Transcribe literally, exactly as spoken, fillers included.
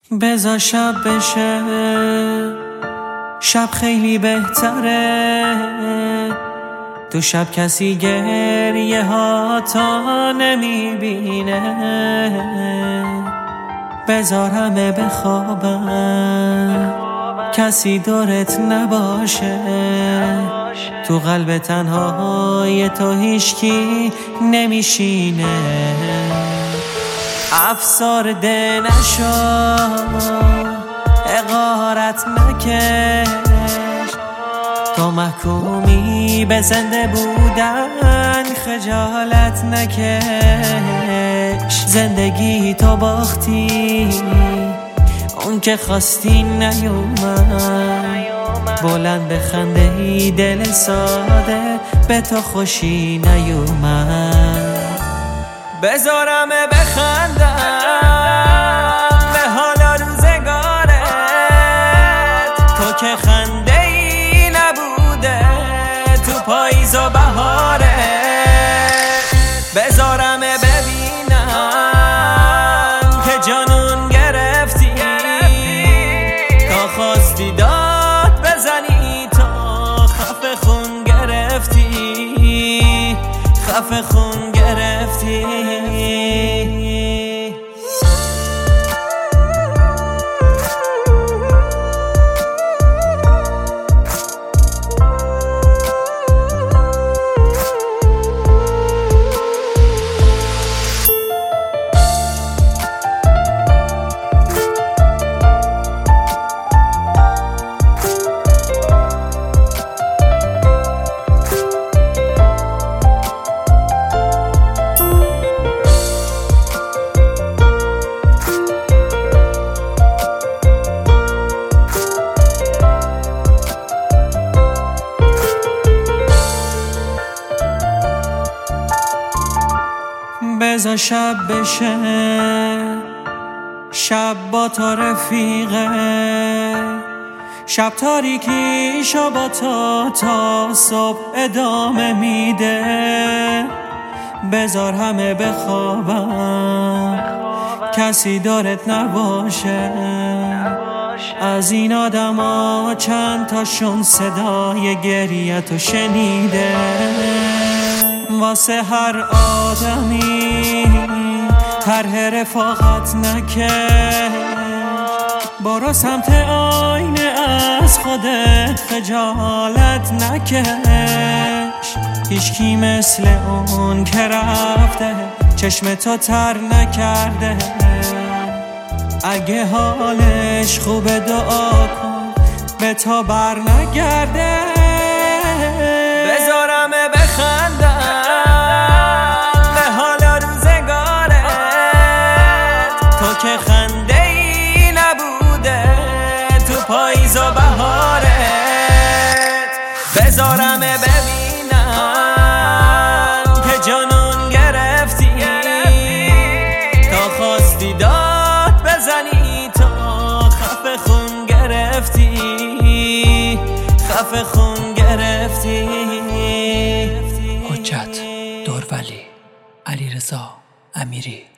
بذار شب بشه، شب خیلی بهتره. تو شب کسی گریه ها تا نمیبینه. بذار همه بخوابن، کسی دورت نباشه. تو قلب تنهای تو هیچکی نمیشینه. افسرده نشو، حقارت نکش. تو محکومی به زنده بودن، خجالت نکش. زندگی تو باختی، اون که خواستی نیومد. بلند بخنده ای دل ساده، به تو خوشی نیومد. بذارم بخندم به حال روزگارت. تو که خنده ای نبوده تو پاییز و بهارت. بذارم ببینم که جانون گرفتی، تا خواستی داد بزنی. تا خفه خون گرفتی، خفه خون گرفتی. بذار شب بشه، شب با تو رفیقه. شب تاریکیشو با تو تا صبح ادامه میده. بذار همه بخوابن، کسی دارت نباشه. از این آدما چند تاشون صدای گریه‌تو شنیده. واسه هر آدمی طرح رفاقت نکش. برو سمت آینه، از خودت خجالت نکش. هیچکی مثل اون که رفته چشم تو تر نکرده. اگه حالش خوبه دعا کن به تو بر نگرده. بذارم بخندم به حال روزگارت. تو که خنده ای نبوده تو پاییز و بهارت. بذارم ببینم که جانون گرفتی، تا خواستی داد بزنی. تا خفه خون گرفتی، خفه خون گرفتی. حجت درولی، علیرضا امیری.